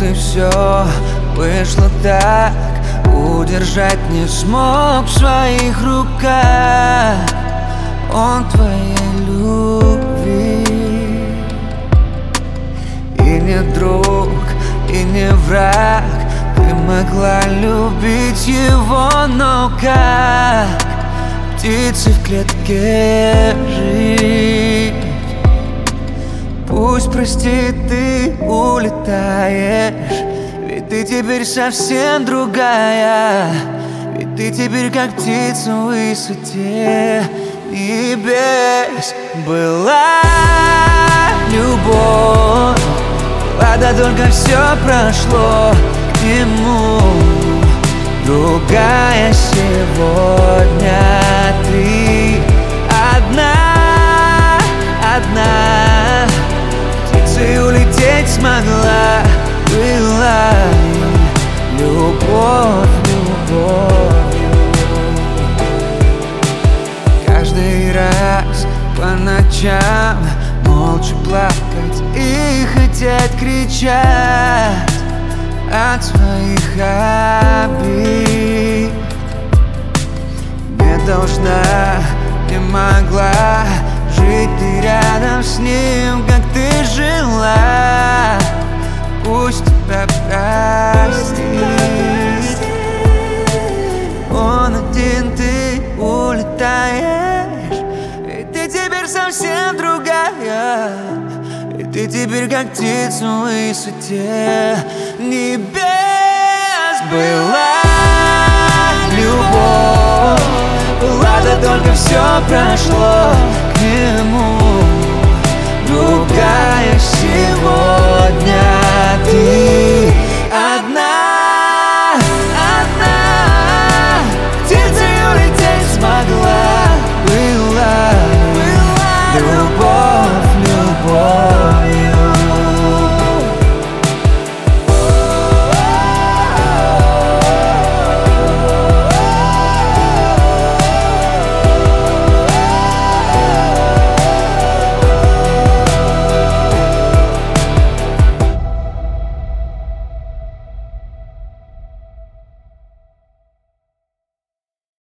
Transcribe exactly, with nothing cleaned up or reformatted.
Вот и все вышло так, удержать не смог в своих руках он твоей любви. И не друг, и не враг, ты могла любить его, но как птицы в клетке жить? Пусть, прости, ты улетаешь, ведь ты теперь совсем другая. Ведь ты теперь как птица в высоте небес. Была любовь, была, да только все прошло к нему. Другая сегодня ты одна, одна. Птицей улететь смогла, была любовь, любовью. Каждый раз по ночам молча плакать и хотеть кричать от своих обид. Не должна, не могла жить ты рядом с ним, как ты жила. Пусть тебя простит, он один, ты улетаешь. И ты теперь совсем другая, и ты теперь как птица в высоте небес. Была любовь, была, да только все прошло к нему. Другая сегодня